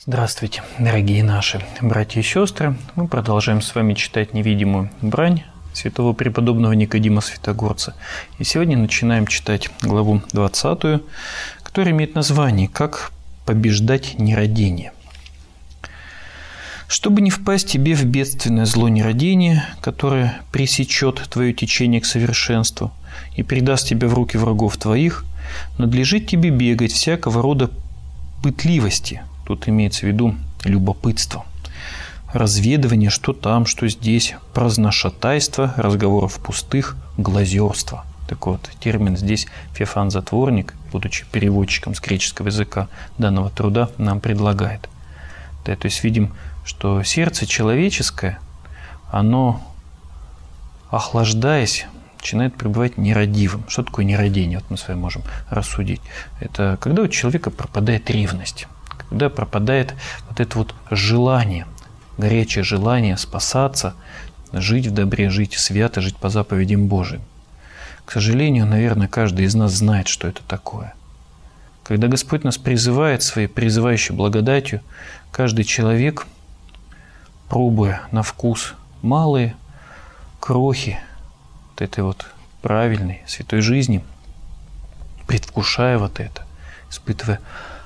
Здравствуйте, дорогие наши братья и сестры. Мы продолжаем с вами читать невидимую брань святого преподобного Никодима Святогорца. И сегодня начинаем читать главу 20, которая имеет название «Как побеждать нерадение». Чтобы не впасть тебе в бедственное зло нерадения, которое пресечет твое течение к совершенству и предаст тебя в руки врагов твоих, надлежит тебе бегать всякого рода пытливости. Тут имеется в виду любопытство, разведывание, что там, что здесь, праздношатайство, разговоров пустых, глазерство. Так вот, термин здесь Феофан Затворник, будучи переводчиком с греческого языка данного труда, нам предлагает. Да, то есть видим, что сердце человеческое, оно, охлаждаясь, начинает пребывать нерадивым. Что такое нерадение? Вот мы с вами можем рассудить. Это когда у человека пропадает ревность. Когда пропадает вот это вот желание, горячее желание спасаться, жить в добре, жить свято, жить по заповедям Божиим. К сожалению, наверное, каждый из нас знает, что это такое. Когда Господь нас призывает своей призывающей благодатью, каждый человек, пробуя на вкус малые крохи вот этой вот правильной, святой жизни, предвкушая вот это, испытывая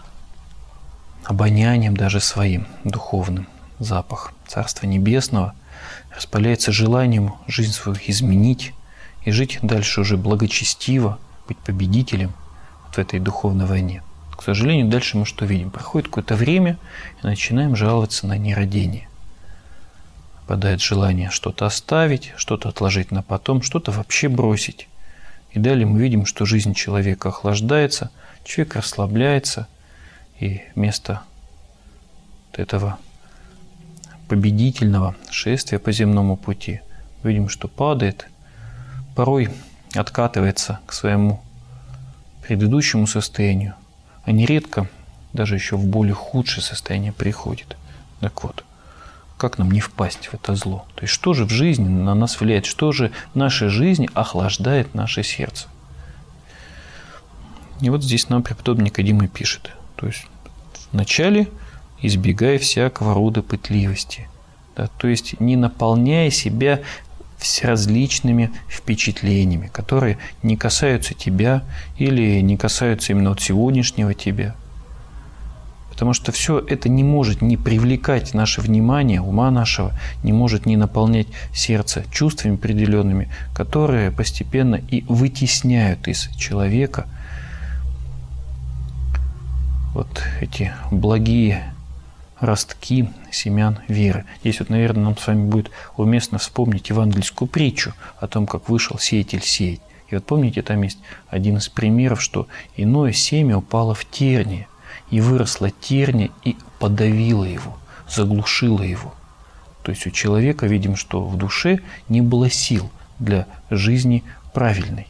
обонянием даже своим духовным запах Царства Небесного, распаляется желанием жизнь свою изменить и жить дальше уже благочестиво, быть победителем в этой духовной войне. К сожалению, дальше мы что видим? Проходит какое-то время и начинаем жаловаться на нерадение. Падает желание что-то оставить, что-то отложить на потом, что-то вообще бросить. И далее мы видим, что жизнь человека охлаждается, человек расслабляется, и вместо этого победительного шествия по земному пути видим, что падает, порой откатывается к своему предыдущему состоянию, а нередко даже еще в более худшее состояние приходит. Так вот, как нам не впасть в это зло? То есть что же в жизни на нас влияет? Что же в нашей жизни охлаждает наше сердце? И вот здесь нам преподобный Никодим и пишет. То есть вначале избегай всякого рода пытливости, да, то есть не наполняя себя различными впечатлениями, которые не касаются тебя или не касаются именно от сегодняшнего тебя. Потому что все это не может не привлекать наше внимание, ума нашего, не может не наполнять сердце чувствами определенными, которые постепенно и вытесняют из человека вот эти благие ростки семян веры. Здесь вот, наверное, нам с вами будет уместно вспомнить евангельскую притчу о том, как вышел сеятель сеять. И вот помните, там есть один из примеров, что иное семя упало в тернии, и выросла терния и подавила его, заглушила его. То есть у человека видим, что в душе не было сил для жизни правильной.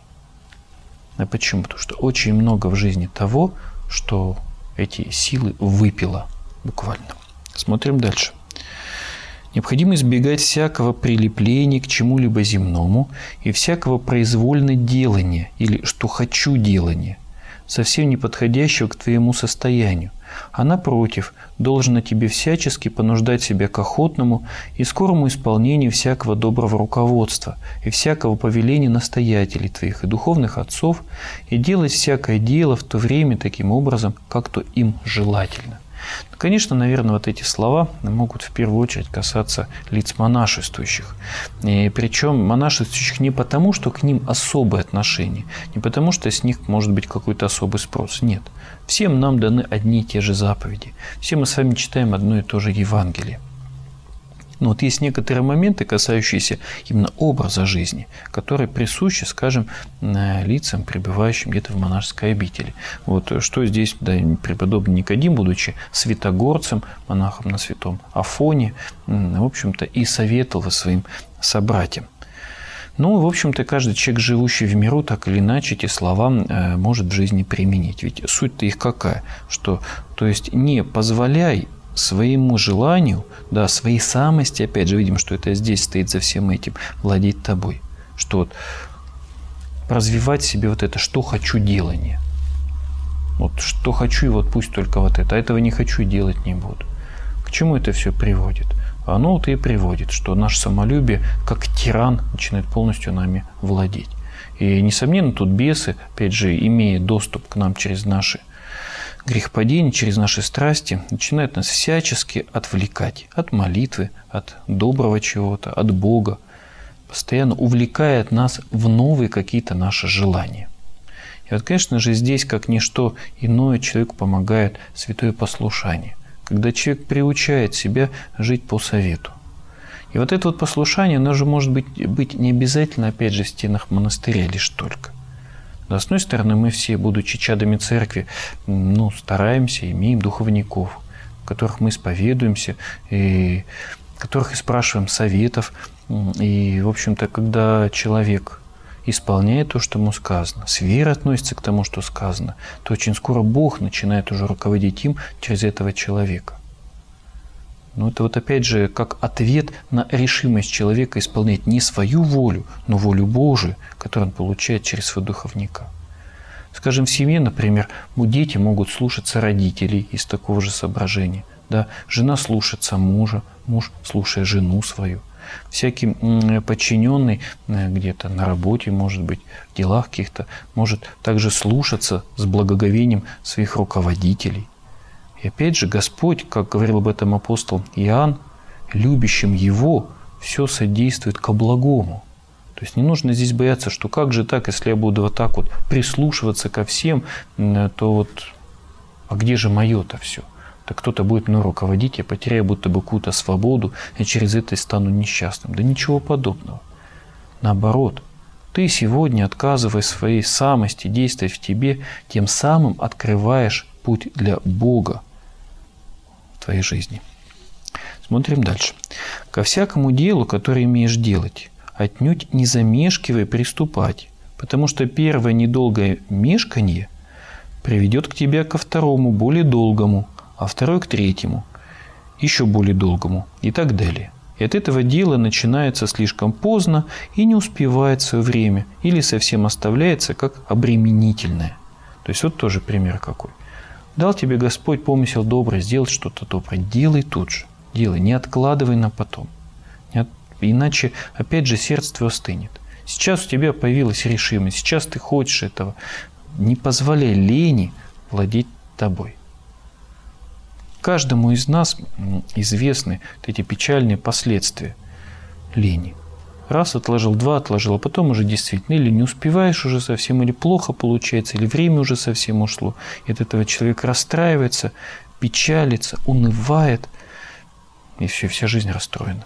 А почему? Потому что очень много в жизни того, что эти силы выпила буквально. Смотрим дальше. Необходимо избегать всякого прилепления к чему-либо земному и всякого произвольно делания или «что хочу» делания, совсем не подходящего к твоему состоянию, а напротив, должно тебе всячески понуждать себя к охотному и скорому исполнению всякого доброго руководства и всякого повеления настоятелей твоих и духовных отцов и делать всякое дело в то время таким образом, как то им желательно. Конечно, наверное, вот эти слова могут в первую очередь касаться лиц монашествующих. И причем монашествующих не потому, что к ним особое отношение, не потому, что с них может быть какой-то особый спрос. Нет. Всем нам даны одни и те же заповеди. Все мы с вами читаем одно и то же Евангелие. Но вот есть некоторые моменты, касающиеся именно образа жизни, которые присущи, скажем, лицам, пребывающим где-то в монашеской обители. Вот что здесь преподобный Никодим, будучи святогорцем, монахом на святом Афоне, в общем-то, и советовал своим собратьям. Ну, в общем-то, каждый человек, живущий в миру, так или иначе эти слова может в жизни применить. Ведь суть-то их какая? Что, то есть, не позволяй своему желанию, да, своей самости, опять же, видим, что это здесь стоит за всем этим, владеть тобой. Что вот развивать в себе вот это «что хочу» делание. Вот что хочу, и вот пусть только вот это, а этого не хочу и делать не буду. чему это все приводит? Оно вот и приводит, что наше самолюбие, как тиран, начинает полностью нами владеть. И, несомненно, тут бесы, опять же, имея доступ к нам через наши грехопадения, через наши страсти, начинают нас всячески отвлекать от молитвы, от доброго чего-то, от Бога, постоянно увлекает нас в новые какие-то наши желания. И вот, конечно же, здесь, как ничто иное, человеку помогает святое послушание, когда человек приучает себя жить по совету. И вот это вот послушание, оно же может быть не обязательно, опять же, в стенах монастыря лишь только. С одной стороны, мы все, будучи чадами церкви, стараемся, имеем духовников, в которых мы исповедуемся, и которых и спрашиваем советов. И, в общем-то, когда человек исполняет то, что ему сказано, с верой относится к тому, что сказано, то очень скоро Бог начинает уже руководить им через этого человека. Но это вот опять же как ответ на решимость человека исполнять не свою волю, но волю Божию, которую он получает через своего духовника. Скажем, в семье, например, дети могут слушаться родителей из такого же соображения. Да? Жена слушается мужа, муж слушая жену свою. Всякий подчиненный где-то на работе, может быть, в делах каких-то, может также слушаться с благоговением своих руководителей. И опять же, Господь, как говорил об этом апостол Иоанн, любящим Его все содействует ко благому. То есть не нужно здесь бояться, что как же так, если я буду вот так вот прислушиваться ко всем, то вот, а где же мое-то все? Так кто-то будет мной руководить, я потеряю будто бы какую-то свободу, и через это стану несчастным. Да ничего подобного. Наоборот, ты сегодня, отказывая своей самости действовать в тебе, тем самым открываешь путь для Бога в твоей жизни. Смотрим дальше. «Ко всякому делу, которое имеешь делать, отнюдь не замешкивай приступать, потому что первое недолгое мешканье приведет к тебе ко второму, более долгому, а второй к третьему, еще более долгому и так далее. И от этого дело начинается слишком поздно и не успевает в свое время или совсем оставляется как обременительное». То есть вот тоже пример какой. Дал тебе Господь помысел добрый, сделать что-то доброе. Делай тут же. Делай, не откладывай на потом. Иначе, опять же, сердце твое остынет. Сейчас у тебя появилась решимость, сейчас ты хочешь этого. Не позволяй лени владеть тобой. Каждому из нас известны вот эти печальные последствия лени. Раз отложил, два отложил, а потом уже действительно или не успеваешь уже совсем, или плохо получается, или время уже совсем ушло. И от этого человек расстраивается, печалится, унывает, и все, вся жизнь расстроена.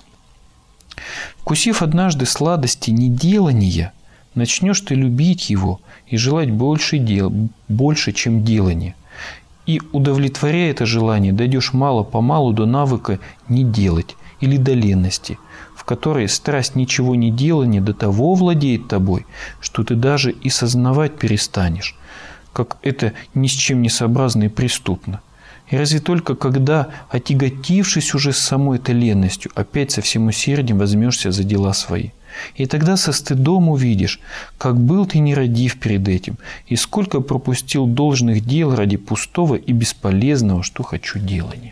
Вкусив однажды сладости неделания, начнешь ты любить его и желать больше, чем делания. И, удовлетворяя это желание, дойдешь мало-помалу до навыка не делать или до ленности, в которой страсть ничего не делания до того владеет тобой, что ты даже и сознавать перестанешь, как это ни с чем не сообразно и преступно. И разве только когда, отяготившись уже с самой этой ленностью, опять со всем усердием возьмешься за дела свои. И тогда со стыдом увидишь, как был ты нерадив перед этим, и сколько пропустил должных дел ради пустого и бесполезного, что хочу делания.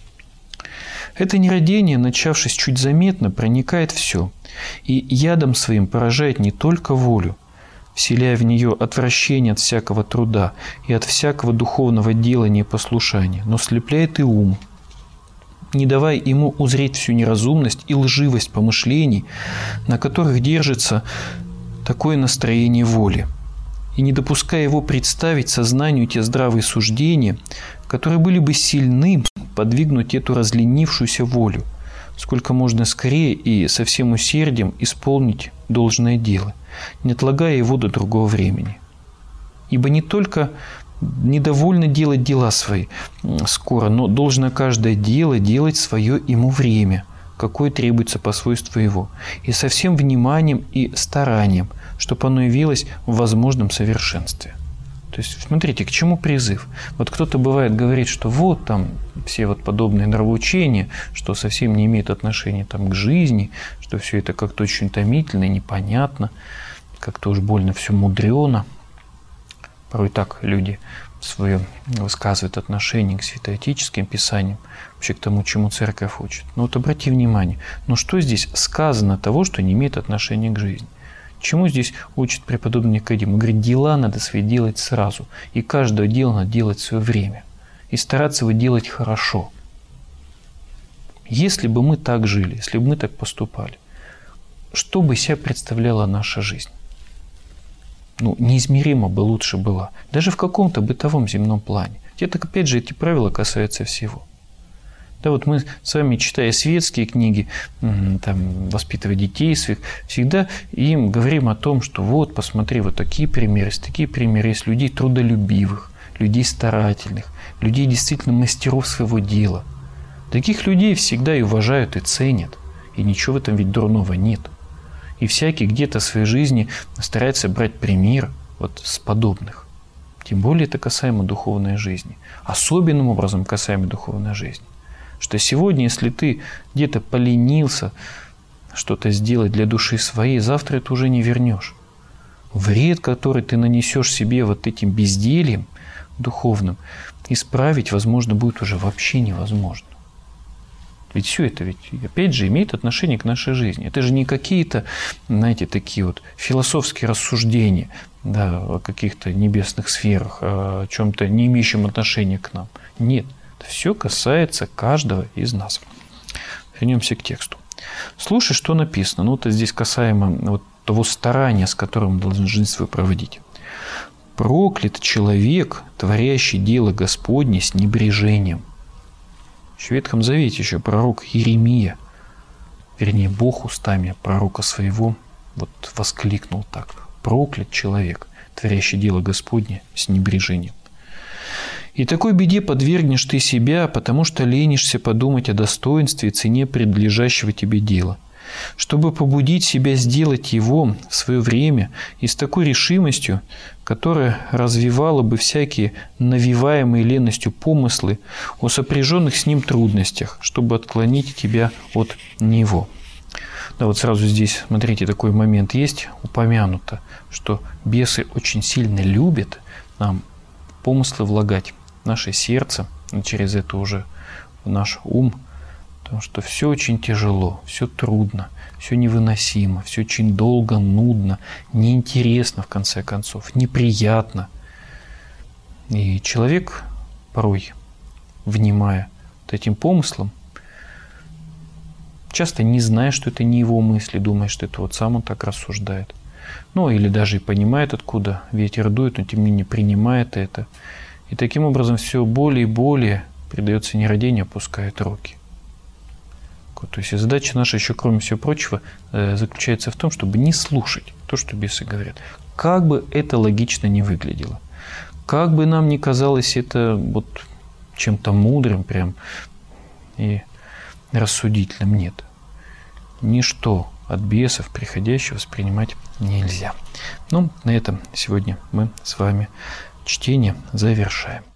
Это нерадение, начавшись чуть заметно, проникает все, и ядом своим поражает не только волю, вселяя в нее отвращение от всякого труда и от всякого духовного делания и послушания, но слепляет и ум, не давая ему узреть всю неразумность и лживость помышлений, на которых держится такое настроение воли, и не допуская его представить сознанию те здравые суждения, которые были бы сильны подвигнуть эту разленившуюся волю, сколько можно скорее и со всем усердием исполнить должное дело, не отлагая его до другого времени. Ибо не только недовольно делать дела свои скоро, но должно каждое дело делать свое ему время, какое требуется по свойству его, и со всем вниманием и старанием, чтобы оно явилось в возможном совершенстве. То есть, смотрите, к чему призыв? Вот кто-то бывает говорит, что вот там все вот подобные нравоучения, что совсем не имеет отношения там к жизни, что все это как-то очень томительно, непонятно, как-то уж больно все мудрено. Порой так люди свое высказывает отношение к святоотеческим писаниям, вообще к тому, чему церковь учит. Но вот обрати внимание, но что здесь сказано того, что не имеет отношения к жизни? Чему здесь учит преподобный Никодим? Он говорит, дела надо свои делать сразу, и каждое дело надо делать в свое время, и стараться его делать хорошо. Если бы мы так жили, если бы мы так поступали, что бы из себя представляла наша жизнь? Неизмеримо бы лучше была. Даже в каком-то бытовом земном плане. Это, опять же, эти правила касаются всего. Да, вот мы с вами, читая светские книги, воспитывая детей своих, всегда им говорим о том, что вот, посмотри, вот такие примеры, есть людей трудолюбивых, людей старательных, людей действительно мастеров своего дела. Таких людей всегда и уважают, и ценят. И ничего в этом ведь дурного нет. И всякий где-то в своей жизни старается брать пример вот с подобных. Тем более это касаемо духовной жизни. Особенным образом касаемо духовной жизни. Что сегодня, если ты где-то поленился что-то сделать для души своей, завтра это уже не вернешь. Вред, который ты нанесешь себе вот этим бездельем духовным, исправить, возможно, будет уже вообще невозможно. Ведь все это, опять же, имеет отношение к нашей жизни. Это же не какие-то, знаете, такие вот философские рассуждения, да, о каких-то небесных сферах, о чем-то не имеющем отношения к нам. Нет, это все касается каждого из нас. Вернемся к тексту. Слушай, что написано. Вот здесь касаемо вот того старания, с которым мы должны жизнь свою проводить. «Проклят человек, творящий дело Господне с небрежением». В Ветхом Завете еще пророк Иеремия, вернее, Бог устами пророка своего воскликнул так: «Проклят человек, творящий дело Господне с небрежением». И такой беде подвергнешь ты себя, потому что ленишься подумать о достоинстве и цене предлежащего тебе дела, чтобы побудить себя сделать его в свое время и с такой решимостью, которая развивала бы всякие навиваемые ленностью помыслы о сопряженных с ним трудностях, чтобы отклонить тебя от него. Да, вот сразу здесь, смотрите, такой момент есть, упомянуто, что бесы очень сильно любят нам помыслы влагать в наше сердце, и через это уже в наш ум, потому что все очень тяжело, все трудно, все невыносимо, все очень долго, нудно, неинтересно, в конце концов, неприятно. И человек порой, внимая этим помыслам, часто не зная, что это не его мысли, думая, что это сам он так рассуждает. Или даже и понимает, откуда ветер дует, но тем не менее принимает это. И таким образом все более и более предается нерадению, опускает руки. То есть задача наша еще, кроме всего прочего, заключается в том, чтобы не слушать то, что бесы говорят. Как бы это логично не выглядело, как бы нам ни казалось это чем-то мудрым прям и рассудительным, нет. Ничто от бесов приходящего воспринимать нельзя. На этом сегодня мы с вами чтение завершаем.